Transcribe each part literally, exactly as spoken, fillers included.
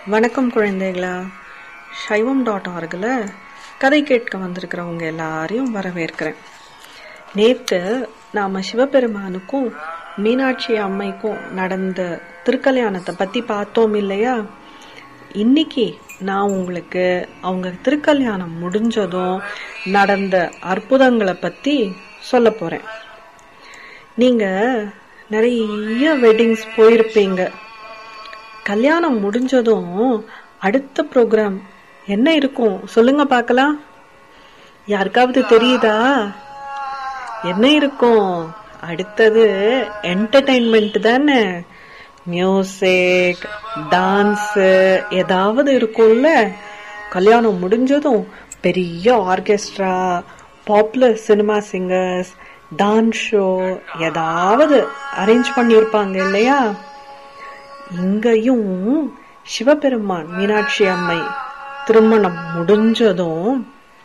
வணக்கம் குழந்தைகளா. சைவம் டாட் ஆர்கில் கதை கேட்க வந்திருக்கிறவங்க எல்லாரையும் வரவேற்கிறேன். நேற்று நாம் சிவபெருமானுக்கும் மீனாட்சி அம்மைக்கும் நடந்த திருக்கல்யாணத்தை பற்றி பார்த்தோம் இல்லையா? இன்னைக்கு நான் உங்களுக்கு அவங்க திருக்கல்யாணம் முடிஞ்சதும் நடந்த அற்புதங்களை பற்றி சொல்ல போகிறேன். நீங்கள் நிறைய வெட்டிங்ஸ் போயிருப்பீங்க. கல்யாணம் முடிஞ்சதும் அடுத்த ப்ரோக்ராம் என்ன இருக்கும் சொல்லுங்க பார்க்கலாம். யாருக்காவது தெரியுதா? என்ன இருக்கும்? அடுத்தது என்டர்டைன்மெண்ட் தானே. மியூசிக், டான்ஸ் ஏதாவது இருக்கும்ல. கல்யாணம் முடிஞ்சதும் பெரிய orchestra, popular cinema singers, dance show ஏதாவது அரேஞ்ச் பண்ணியிருப்பாங்க இல்லையா? இங்கேயும் சிவபெருமான் மீனாட்சி அம்மை திருமணம் முடிஞ்சதும்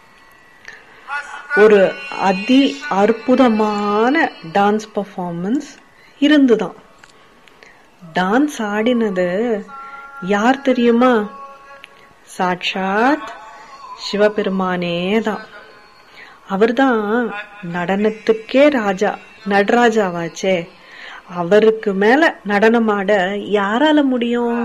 ஒரு அதி அற்புதமான டான்ஸ் பர்ஃபார்மன்ஸ் இருந்துதான். டான்ஸ் ஆடினது யார் தெரியுமா? சாட்சாத் சிவபெருமானே தான். அவர்தான் நடனத்துக்கே ராஜா, நடராஜாவாச்சே. அவருக்கு மேல நடனமாட யாரால முடியும்?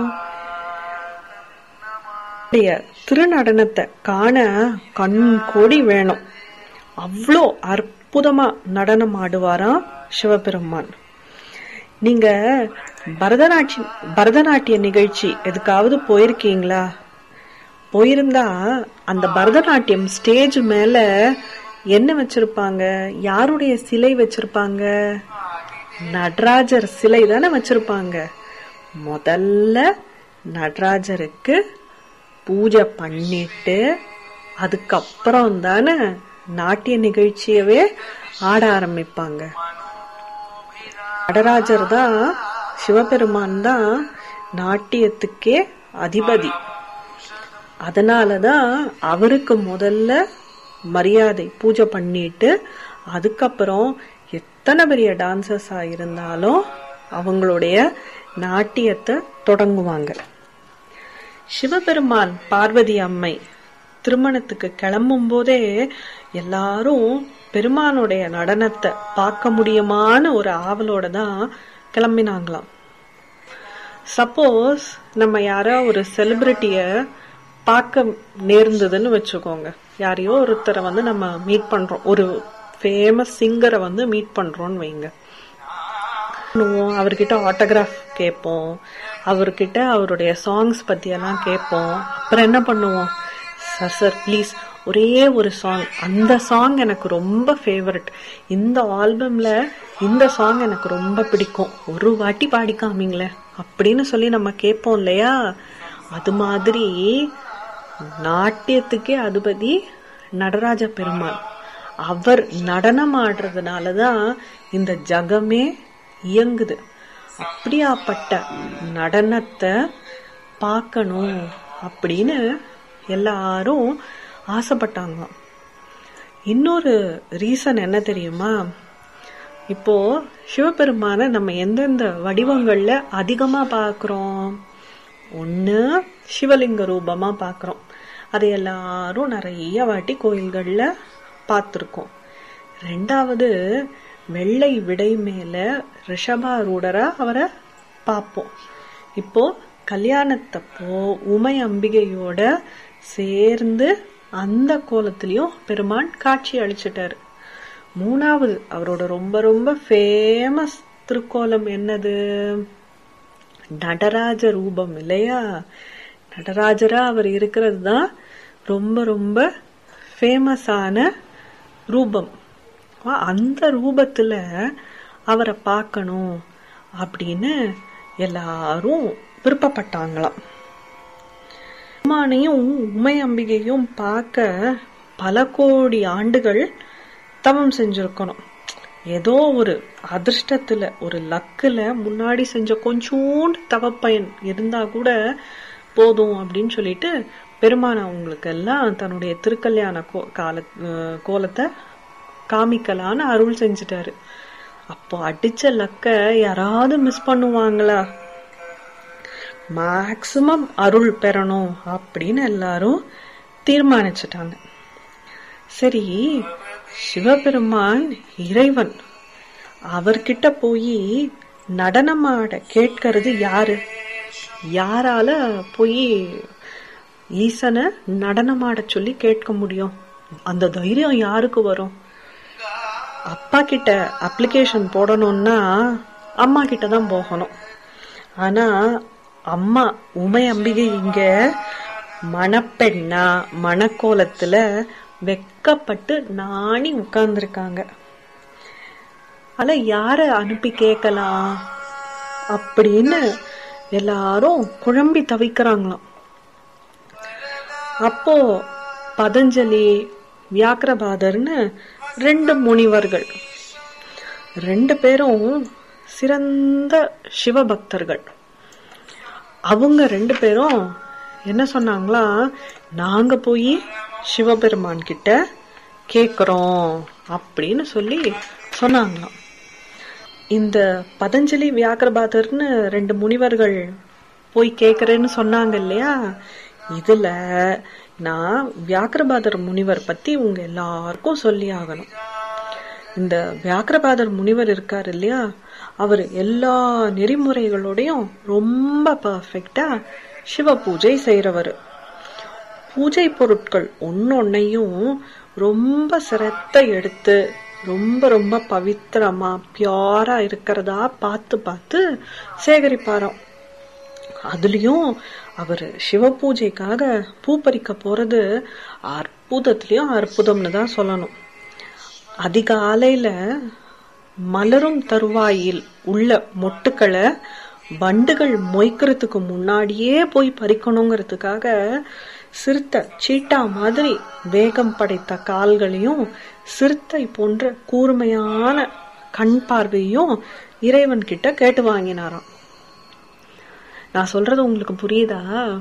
திருநடனத்தை காண கண் கோடி வேணும். அவ்வளோ அற்புதமா நடனம் ஆடுவாராம் சிவபெருமான். நீங்க பரதநாட்டிய பரதநாட்டிய நிகழ்ச்சி எதுக்காவது போயிருக்கீங்களா? போயிருந்தா அந்த பரதநாட்டியம் ஸ்டேஜ் மேல என்ன வச்சிருப்பாங்க? யாருடைய சிலை வச்சிருப்பாங்க? நடராஜர் சிலை தானே வச்சிருப்பாங்க. முதல்ல நடராஜருக்கு பூஜை பண்ணிட்டு அதுக்கப்புறம் தானே நாட்டிய நிகழ்ச்சியவே ஆட ஆரம்பிப்பாங்க. நடராஜர் தான், சிவபெருமான் தான் நாட்டியத்துக்கே அதிபதி. அதனாலதான் அவருக்கு முதல்ல மரியாதை பூஜை பண்ணிட்டு அதுக்கப்புறம் எத்தனை பெரிய டான்சர்ஸா இருந்தாலும் அவங்களுடைய நாட்டியத்தை தொடங்குவாங்க. சிவபெருமான் பார்வதி அம்மை திருமணத்துக்கு கிளம்பும் போதே எல்லாரும் பெருமானுடைய நடனத்தை பார்க்க முடியுமான ஒரு ஆவலோட தான் கிளம்பினாங்களாம். சப்போஸ் நம்ம யாரோ ஒரு செலிபிரிட்டிய பார்க்க நேர்ந்ததுன்னு வச்சுக்கோங்க. யாரையோ ஒருத்தரை வந்து நம்ம மீட் பண்றோம், ஒரு ஃபேமஸ் சிங்கரை வந்து மீட் பண்றோம்னு வைங்க. அவர்கிட்ட ஆட்டோகிராஃப் கேட்போம், அவர்கிட்ட அவருடைய சாங்ஸ் பத்தி எல்லாம் கேட்போம். அப்புறம் என்ன பண்ணுவோம்? சார் சார் ப்ளீஸ் ஒரே ஒரு சாங், அந்த சாங் எனக்கு ரொம்ப ஃபேவரட், இந்த ஆல்பம்ல இந்த சாங் எனக்கு ரொம்ப பிடிக்கும், ஒரு வாட்டி பாடி காமிங்களே அப்படின்னு சொல்லி நம்ம கேட்போம் இல்லையா? அது மாதிரி நாட்டியத்துக்கே அதிபதி நடராஜ பெருமான். அவர் நடனம் ஆடுறதுனாலதான் இந்த ஜகமே இயங்குது. அப்படியாப்பட்ட நடனத்தை பார்க்கணும் அப்படின்னு எல்லாரும் ஆசைப்பட்டாங்க. இன்னொரு ரீசன் என்ன தெரியுமா? இப்போ சிவபெருமான நம்ம எந்தெந்த வடிவங்கள்ல அதிகமா பாக்குறோம்? ஒண்ணு சிவலிங்க ரூபமா பாக்குறோம். அதை எல்லாரும் நிறைய வாட்டி கோயில்கள்ல பார்த்திருக்கோம். ரெண்டாவது வெள்ளை விடை மேல ரிஷபாரூடரா அவரை பார்ப்போம். இப்போ கல்யாணத்தப்போ உமை அம்பிகையோட சேர்ந்து அந்த கோலத்திலையும் பெருமான் காட்சி அளிச்சிட்டாரு. மூணாவது அவரோட ரொம்ப ரொம்ப ஃபேமஸ் திருக்கோலம் என்னது? நடராஜ ரூபம் இல்லையா? நடராஜரா அவர் இருக்கிறது தான் ரொம்ப ரொம்ப ஃபேமஸான ரூபம். அந்த ரூபத்துல அவரை பார்க்கணும் அப்படின்னு எல்லாரும் விருப்பப்பட்டாங்களாம். பெருமானையும் உமை அம்பிகையும் பார்க்க பல கோடி ஆண்டுகள் தவம் செஞ்சிருக்கணும். ஏதோ ஒரு அதிர்ஷ்டத்துல, ஒரு லக்குல முன்னாடி செஞ்ச கொஞ்சோண்டு தவப்பயன் இருந்தா கூட போதும் அப்படின்னு சொல்லிட்டு பெருமான் அவங்களுக்கு எல்லாம் தன்னுடைய திருக்கல்யாண கால கோலத்தை காமிக்கலான்னு அருள் செஞ்சுட்டாரு. அப்போ அடிச்ச லக்க யாராவது மிஸ் பண்ணுவாங்களா? மேக்சிமம் அருள் பெறணும் அப்படின்னு எல்லாரும் தீர்மானிச்சிட்டாங்க. சரி, சிவபெருமான் இறைவன், அவர்கிட்ட போய் நடனமாட கேட்கறது யாரு? யாரால போய் ஈசனை நடனமாட சொல்லி கேட்க முடியும்? அந்த தைரியம் யாருக்கு வரும்? அப்பா கிட்ட அப்ளிகேஷன் போடணும்னா அம்மா கிட்ட தான் போகணும். ஆனா அம்மா உமை அம்பிகை இங்க மணப்பெண்ணா மணக்கோலத்துல வெக்கப்பட்டு நாணி உட்கார்ந்துருக்காங்க. ஆனா யார அனுப்பி கேட்கலாம் அப்படின்னு எல்லாரும் குழம்பி தவிக்கிறாங்களாம். அப்போ பதஞ்சலி, வியாக்கிரபாதர்னு ரெண்டு முனிவர்கள், ரெண்டு பேரும் சிறந்த சிவபக்தர்கள். அவங்க ரெண்டு பேரும் என்ன சொன்னாங்களா, நாங்க போய் சிவபெருமான் கிட்ட கேக்குறோம் அப்படின்னு சொல்லி சொன்னாங்களாம். இந்த பதஞ்சலி, வியாக்கிரபாதர்னு ரெண்டு முனிவர்கள் போய் கேக்குறேன்னு சொன்னாங்க இல்லையா, இதுல நான் வியாக்கிரபாதர் முனிவர் பத்தி உங்க எல்லாருக்கும் சொல்லி ஆகணும். இந்த வியாக்கிரபாதர் முனிவர் இருக்காரு இல்லையா, அவர் எல்லா நெறிமுறைகளோடையும் ரொம்ப பர்ஃபெக்டா சிவ பூஜை செய்யறவர். பூஜை பொருட்கள் ஒன்னொன்னையும் ரொம்ப சிரத்த எடுத்து ரொம்ப ரொம்ப பவித்திரமா பியூரா இருக்கிறதா பார்த்து பார்த்து சேகரிப்பாராம். அதுலயும் அவரு சிவ பூஜைக்காக பூ பறிக்க போறது அற்புதத்திலயும் அற்புதம்னு தான் சொல்லணும். அதிகாலையில மலரும் தருவாயில் உள்ள மொட்டுக்களை வண்டுகள் மொய்க்கிறதுக்கு முன்னாடியே போய் பறிக்கணுங்கிறதுக்காக சிறுத்தை சீட்டா மாதிரி வேகம் படைத்த கால்களையும் சிறுத்தை போன்ற கூர்மையான கண் பார்வையும் இறைவன் கிட்ட கேட்டு வாங்கினாராம். நான் சொல்றது உங்களுக்கு புரியுதா?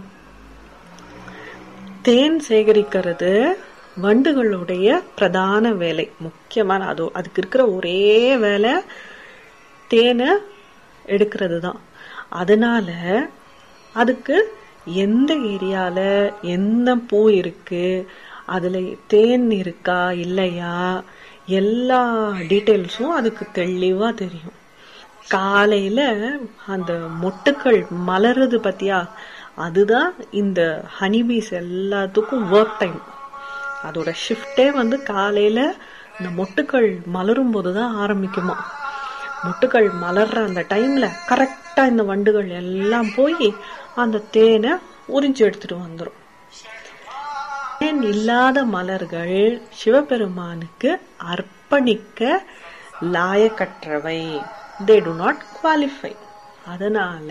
தேன் சேகரிக்கிறது வண்டுகளுடைய பிரதான வேலை, முக்கியமான அது அதுக்கு இருக்கிற ஒரே வேலை தேனை எடுக்கிறது தான். அதனால அதுக்கு எந்த ஏரியால எந்த பூ இருக்கு, அதுல தேன் இருக்கா இல்லையா, எல்லா டீட்டெயில்ஸும் அதுக்கு தெளிவா தெரியும். காலையில அந்த மொட்டுக்கள் மலருது பத்தியா, அதுதான் இந்த ஹனிபீஸ் எல்லாத்துக்கும் ஒர்க் டைம். அதோட ஷிஃப்டே வந்து காலையில இந்த மொட்டுக்கள் மலரும் போதுதான் ஆரம்பிக்குமா. மொட்டுக்கள் மலர்ற அந்த டைம்ல கரெக்டா இந்த வண்டுகள் எல்லாம் போய் அந்த தேனை உறிஞ்சு எடுத்துட்டு வந்துடும். தேன் இல்லாத மலர்கள் சிவபெருமானுக்கு அர்ப்பணிக்க லாயக்கற்றவை, they do not qualify. அதனால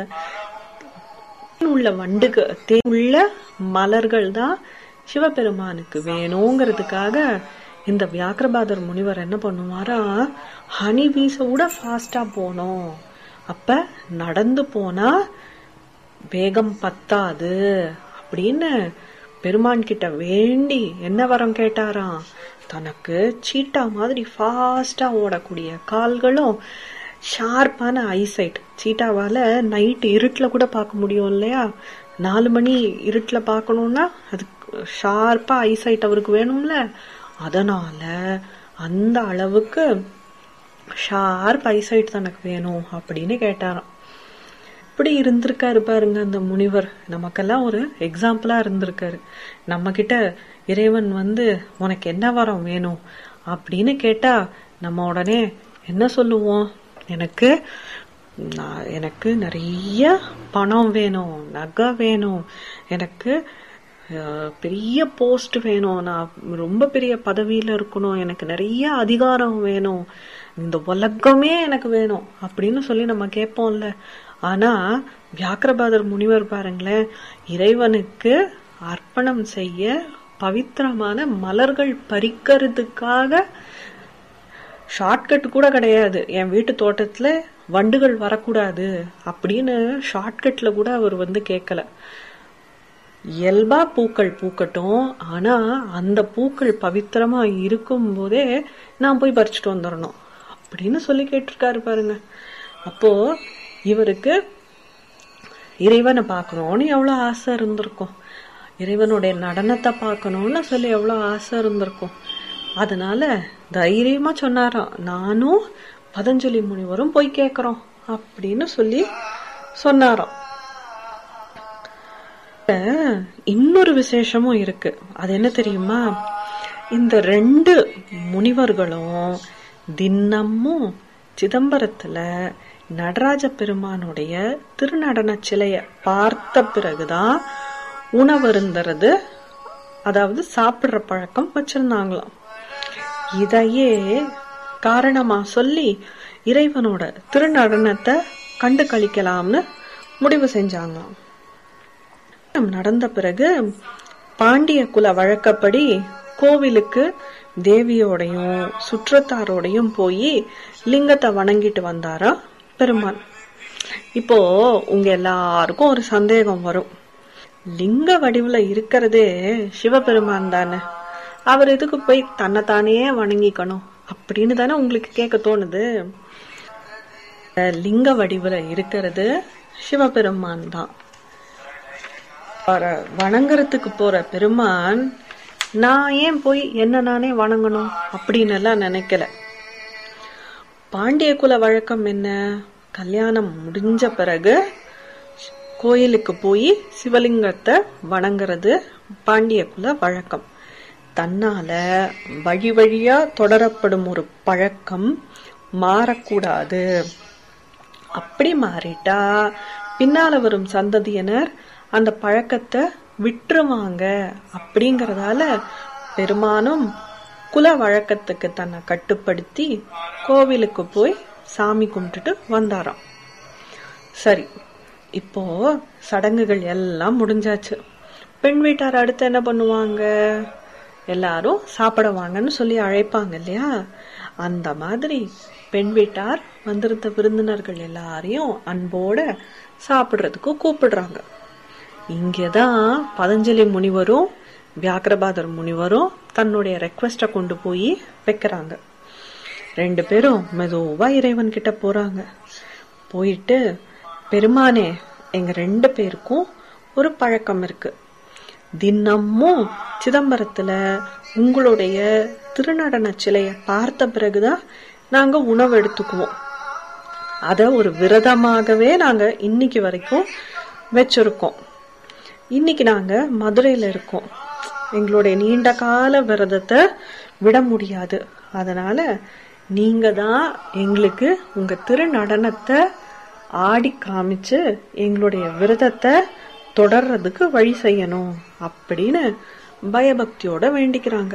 உள்ள வண்டுக தேன் உள்ள மலர்கள் தான் சிவபெருமானுக்கு வேணுங்கிறதுக்காக இந்த வியாக்கிரபாதர் முனிவர் என்ன பண்ணுவாரா, ஹனி பீஸ விட ஃபாஸ்டா போனோம். அப்ப நடந்து போனா வேகம் பத்தாது அப்படின்னு பெருமான் கிட்ட வேண்டி என்ன வரம் கேட்டாராம், தனக்கு சீட்டா மாதிரி ஃபாஸ்டா ஓடக்கூடிய கால்களும் ஷார்ப்பான ஐசைட். சீட்டாவால நைட் இருட்டுல கூட பார்க்க முடியும் இல்லையா, நாலு மணி இருட்டுல பார்க்கணும்னா அதுக்கு ஷார்ப்பா ஐசைட் அவருக்கு வேணும்ல. அதனால அந்த அளவுக்கு ஷார்ப் ஐசைட் தனக்கு வேணும் அப்படின்னு கேட்டாராம். இப்படி இருந்திருக்காரு பாருங்க அந்த முனிவர், நமக்கெல்லாம் ஒரு எக்ஸாம்பிளா இருந்திருக்காரு. நம்ம கிட்ட இறைவன் வந்து உனக்கு என்ன வரம் வேணும் அப்படின்னு கேட்டா நம்ம உடனே என்ன சொல்லுவோம், எனக்கு எனக்கு நிறைய பணம் வேணும், நகை வேணும், எனக்கு பெரிய போஸ்ட் வேணும், நான் ரொம்ப பெரிய பதவியில இருக்கணும், எனக்கு நிறைய அதிகாரம் வேணும், இந்த உலகமே எனக்கு வேணும் அப்படின்னு சொல்லி நம்ம கேட்போம்ல. ஆனா வியாக்கிரபாதர் முனிவர் பாருங்களேன், இறைவனுக்கு அர்ப்பணம் செய்ய பவித்திரமான மலர்கள் பறிக்கிறதுக்காக ஷார்ட்கட் கூட கிடையாது. என் வீட்டு தோட்டத்துல வண்டுகள் வரக்கூடாது அப்படின்னு ஷார்ட்கட்ல கூட அவர் வந்து கேட்கல. இயல்பா பூக்கள் பூக்கட்டும், ஆனா அந்த பூக்கள் பவித்திரமா இருக்கும் போதே நான் போய் பறிச்சுட்டு வந்துடணும் அப்படின்னு சொல்லி கேட்டிருக்காரு பாருங்க. அப்போ இவருக்கு இறைவனை பார்க்கணும்னு எவ்வளவு ஆசை இருந்திருக்கும், இறைவனுடைய நடனத்தை பார்க்கணும்னு சொல்லி எவ்வளவு ஆசை இருந்திருக்கும். அதனால தைரியமா சொன்னாராம், நானும் பதஞ்சலி முனிவரும் போய் கேக்குறோம் அப்படின்னு சொல்லி சொன்னாராம். இன்னொரு விசேஷமும் இருக்கு. அது என்ன தெரியுமா? இந்த ரெண்டு முனிவர்களும் தினமும் சிதம்பரத்துல நடராஜ பெருமானுடைய திருநடன சிலைய பார்த்த பிறகுதான் உணவருந்துறது, அதாவது சாப்பிடுற பழக்கம் வச்சிருந்தாங்களாம். இதையே காரணமா சொல்லி இறைவனோட திருநடனத்தை கண்டு கழிக்கலாம்னு முடிவு செஞ்சாங்களாம். நடந்த பிறகு பாண்டிய குல வழக்கப்படி கோவிலுக்கு தேவியோடையும் சுற்றத்தாரோடையும் போய் லிங்கத்தை வணங்கிட்டு வந்தாரா பெருமான். இப்போ உங்க எல்லாருக்கும் ஒரு சந்தேகம் வரும், லிங்க வடிவுல இருக்கிறதே சிவபெருமான் தானே, அவர் எதுக்கு போய் தன்னைத்தானே வணங்கிக்கணும் அப்படின்னு தானே உங்களுக்கு கேட்க தோணுது. லிங்க வடிவுல இருக்கிறது சிவபெருமான் தான். வணங்குறதுக்கு போற பெருமான் நான் ஏன் போய் என்ன நானே வணங்கணும் அப்படின்னு எல்லாம் நினைக்கல. பாண்டிய குல வழக்கம் என்ன, கல்யாணம் முடிஞ்ச பிறகு கோயிலுக்கு போய் சிவலிங்கத்தை வணங்குறது பாண்டிய குல வழக்கம். தன்னால வழி வழியா தொடரப்படும் ஒரு பழக்கம் மாறக்கூடாது. அப்படி மாறிட்டா பின்னால வரும் சந்ததியினர் அந்த பழக்கத்தை விட்டுருவாங்க. அப்படிங்கறதால பெருமானும் குல வழக்கத்துக்கு தன்னை கட்டுப்படுத்தி கோவிலுக்கு போய் சாமி கும்பிட்டுட்டு வந்தாராம். சரி, இப்போ சடங்குகள் எல்லாம் முடிஞ்சாச்சு. பெண் வீட்டார் அடுத்து என்ன பண்ணுவாங்க, எல்லாரும் சாப்பிடுவாங்கன்னு சொல்லி அழைப்பாங்க இல்லையா. அந்த மாதிரி பெண் வீட்டார் வந்திருந்த விருந்தினர்கள் எல்லாரையும் அன்போட சாப்பிடுறதுக்கு கூப்பிடுறாங்க. இங்கதான் பதஞ்சலி முனிவரும் வியாக்கிரபாதர் முனிவரும் தன்னுடைய ரெக்வெஸ்ட கொண்டு போய் வைக்கிறாங்க. ரெண்டு பேரும் மெதுவா இறைவன் கிட்ட போறாங்க. போயிட்டு, பெருமானே, எங்க ரெண்டு பேருக்கும் ஒரு பழக்கம் இருக்கு. தினமும் சிதம்பரத்துல உங்களுடைய திருநடன சிலைய பார்த்த பிறகுதான் நாங்க உணவு எடுத்துக்குவோம். அத ஒரு விரதமாகவே நாங்க இன்னைக்கு வரைக்கும் வச்சிருக்கோம். இன்னைக்கு நாங்க மதுரையில இருக்கோம். எங்களுடைய நீண்ட கால விரதத்தை விட முடியாது. அதனால நீங்க தான் எங்களுக்கு உங்க திருநடனத்தை ஆடி காமிச்சு எங்களுடைய விரதத்தை தொடர்றதுக்கு வழி செய்யணும் அப்படின்னு பயபக்தியோட வேண்டிக்கிறாங்க.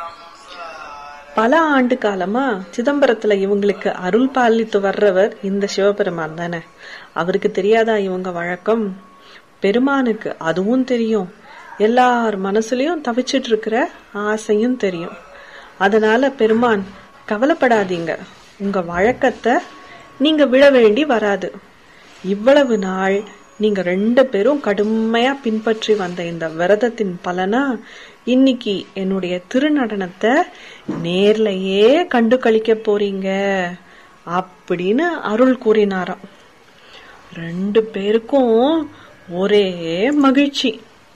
பல ஆண்டு காலமா சிதம்பரத்துல இவங்களுக்கு அருள் பாலித்து வர்றவர் இந்த சிவபெருமான் தானே. அவருக்கு தெரியாதா இவங்க வழக்கம்? பெருமானுக்கு அதுவும் தெரியும். எல்லார் மனசுலயும் தவிச்சிட்டு இருக்கிற ஆசையும் தெரியும். அதனால பெருமான், கவலைப்படாதீங்க, உங்க வழக்கத்தை நீங்க விட வேண்டி வராது. இவ்வளவு நாள் நீங்க ரெண்டு பேரும் கடுமையா பின்பற்றி வந்த இந்த விரதத்தின் பலனா இன்னைக்கு என்னுடைய திருநடனத்தை நேர்லயே கண்டு கழிக்க போறீங்க அப்படின்னு அருள் கூறினாராம். ரெண்டு பேருக்கும் ஒரே மகிழ்ச்சி.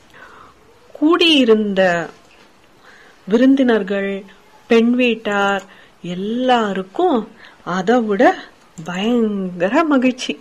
கூடியிருந்த விருந்தினர்கள், பெண் வீட்டார் எல்லாருக்கும் அதை விட பயங்கர மகிழ்ச்சி.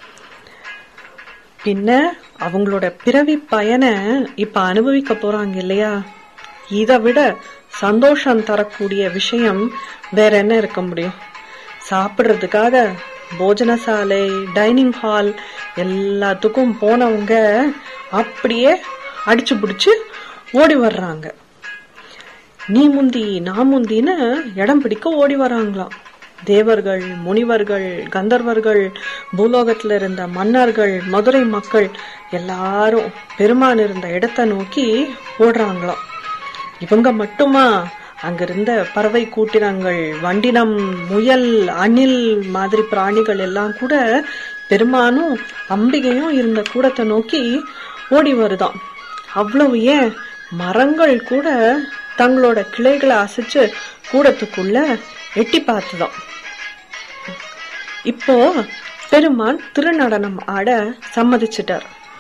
பின்ன அவங்களோட பிறவி பயனை இப்ப அனுபவிக்க போறாங்க இல்லையா. இதை விட சந்தோஷம் தரக்கூடிய விஷயம் வேற என்ன இருக்க முடியும்? சாப்பிடுறதுக்காக போஜனசாலை, டைனிங் ஹால் எல்லாத்துக்கும் போனவங்க அப்படியே அடிச்சு பிடிச்சு ஓடி வர்றாங்க. நீ முந்தி நான் முந்தின்னு இடம் பிடிக்க ஓடி வர்றாங்களாம். தேவர்கள், முனிவர்கள், கந்தர்வர்கள், பூலோகத்துல இருந்த மன்னர்கள், மதுரை மக்கள் எல்லாரும் பெருமான் இருந்த இடத்தை நோக்கி ஓடுறாங்களாம். இவங்க மட்டுமா, அங்கிருந்த பறவை கூட்டினங்கள், வண்டினம், முயல், அணில் மாதிரி பிராணிகள் எல்லாம் கூட பெருமானும் அம்பிகையும் இருந்த கூடத்தை நோக்கி ஓடி வருதாம். அவ்வளவு ஏன், மரங்கள் கூட தங்களோட கிளைகளை அசைச்சு கூடத்துக்குள்ள எட்டி பார்த்துதான். இப்போ பெருமான் திருநடனம் ஆட சம்மதிச்சிட்டார்.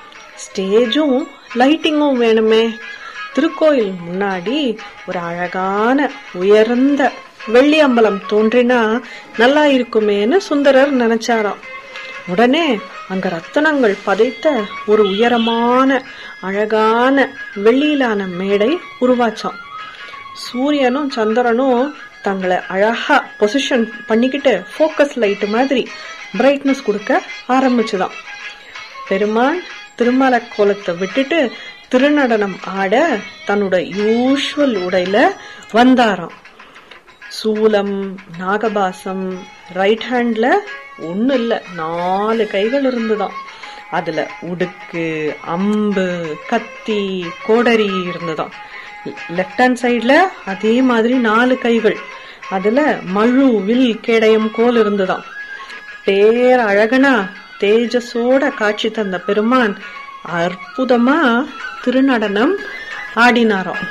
ஸ்டேஜும் லைட்டிங்கும் வேணுமே. திருக்கோயில் முன்னாடி ஒரு அழகான உயர்ந்த வெள்ளி அம்பலம் தோன்றினா நல்லா இருக்குமேன்னு சுந்தரர் நினைச்சாராம். உடனே அங்க ரத்தனங்கள் பதைத்த ஒரு உயரமான அழகான வெள்ளியிலான மேடை உருவாச்சான். சூரியனும் சந்திரனும் தங்களை அழகா பொசிஷன் பண்ணிக்கிட்டு போக்கஸ் லைட் மாதிரி பிரைட்னஸ் கொடுக்க ஆரம்பிச்சுதான். பெருமான் திருமலை கோலத்தை விட்டுட்டு திருநடனம் ஆட தன்னோட யூஷுவல் உடையில வந்தாராம். சூலம், நாகபாசம், ரைட் ஹேண்ட்ல ஒண்ணு இல்ல நாலு கைகள் இருந்துதான். அதுல உடுக்கு, அம்பு, கத்தி, கோடரி இருந்துதான். லெப்ட் ஹேண்ட் சைட்ல அதே மாதிரி நாலு கைகள், அதுல மழு, வில், கேடயம், கோல் இருந்துதான். பேர் அழகனா தேஜஸோட காட்சி தந்த பெருமான் அற்புதமா திருநடனம் ஆடினாராம்.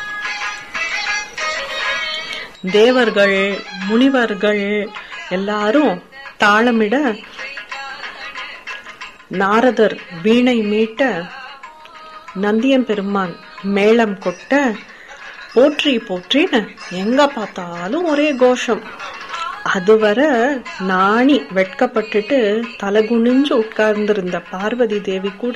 தேவர்கள், முனிவர்கள் எல்லாரும் தாளமிட, நாரதர் வீணை மீட்ட, நந்தியம் பெருமான் மேளம் கொட்ட, போற்றி போற்றின்னு எங்க பார்த்தாலும் ஒரே கோஷம். அதுவரை நாணி வெட்கப்பட்டுட்டு தலகுனிஞ்சு உட்கார்ந்திருந்த பார்வதி தேவி கூட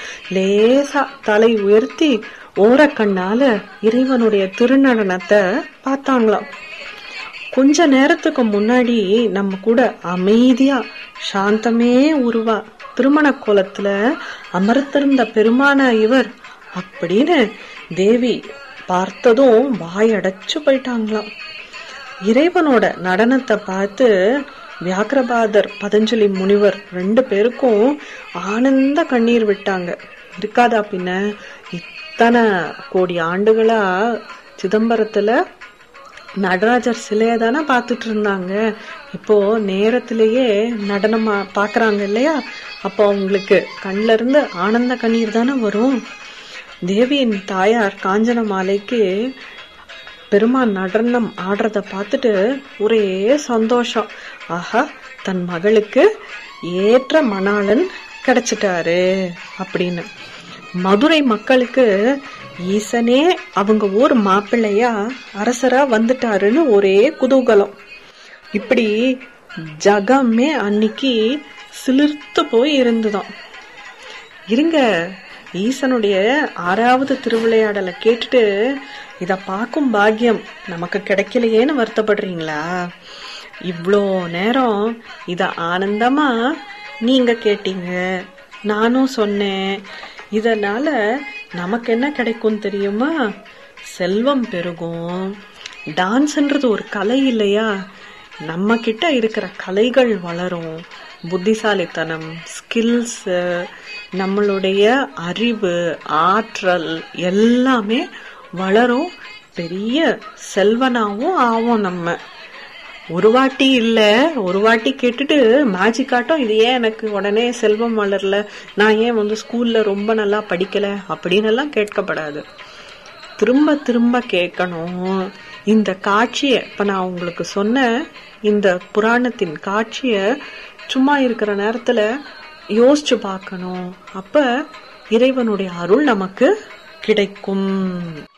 லேசா தலை உயர்த்தி ஓரக்கண்ணால இறைவனுடைய திருநடனத்தை பார்த்தாங்களாம். கொஞ்ச நேரத்துக்கு முன்னாடி நம்ம கூட அமைதியா சாந்தமே உருவா திருமண கோலத்துல அமர்த்திருந்த பெருமான இவர் அப்படின்னு தேவி பார்த்ததும் வாயடைச்சு போயிட்டாங்களாம். இறைவனோட நடனத்தை பார்த்து வியாக்கிரபாதர், பதஞ்சலி முனிவர் ரெண்டு பேருக்கும் ஆனந்த கண்ணீர் விட்டாங்க. இருக்காதா பின்ன, இத்தனை கோடி ஆண்டுகளா சிதம்பரத்துல நடராஜர் சிலைய தானே பார்த்துட்டு இருந்தாங்க. இப்போ நேரத்திலேயே நடனமா பாக்குறாங்க இல்லையா, அப்போ அவங்களுக்கு கண்ல இருந்து ஆனந்த கண்ணீர் தானே வரும். தேவியின் தாயார் காஞ்சன மாலைக்கு பெருமான் நடனம் ஆடுறத பார்த்துட்டு ஒரே சந்தோஷம். ஆஹா, தன் மகளுக்கு ஏற்ற மணாளன் கிடைச்சிட்டாரு அப்படின்னு. மதுரை மக்களுக்கு ஈசனே அவங்க ஊர் மாப்பிள்ளையா அரசரா வந்துட்டாருன்னு ஒரே குதூகலம். இப்படி ஜகமே அன்னைக்கு சிலிர்த்து போய் இருந்துதான். இருங்க, ஈசனுடைய ஆறாவது திருவிளையாடலை கேட்டுட்டு இத பார்க்கும் பாக்கியம் நமக்கு கிடைக்கலையேன்னு வருத்தப்படுறீங்களா? இவ்வளோ நேரம் இத ஆனந்தமா நீங்க கேட்டீங்க, நானும் சொன்னேன். இதனால நமக்கு என்ன கிடைக்கும் தெரியுமா? செல்வம் பெருகும். டான்ஸ்ன்றது ஒரு கலை இல்லையா? நம்ம கிட்ட இருக்கிற கலைகள் வளரும். புத்திசாலித்தனம், ஸ்கில்ஸ், நம்மளுடைய அறிவு, ஆற்றல் எல்லாமே வளரும். பெரிய செல்வனாவும் ஆவோம். நம்ம ஒரு வாட்டி இல்ல, ஒரு வாட்டி கேட்டுட்டு மேஜிக் ஆட்டம் இது ஏன் எனக்கு உடனே செல்வம் வளரல, நான் ஏன் வந்து ஸ்கூல்ல ரொம்ப நல்லா படிக்கல அப்படின்னு எல்லாம் கேட்கப்படாது. திரும்ப திரும்ப கேட்கணும். இந்த காட்சிய இப்ப நான் உங்களுக்கு சொன்ன இந்த புராணத்தின் காட்சிய சும்மா இருக்கிற நேரத்துல யோசிச்சு பார்க்கணும். அப்ப இறைவனுடைய அருள் நமக்கு கிடைக்கும்.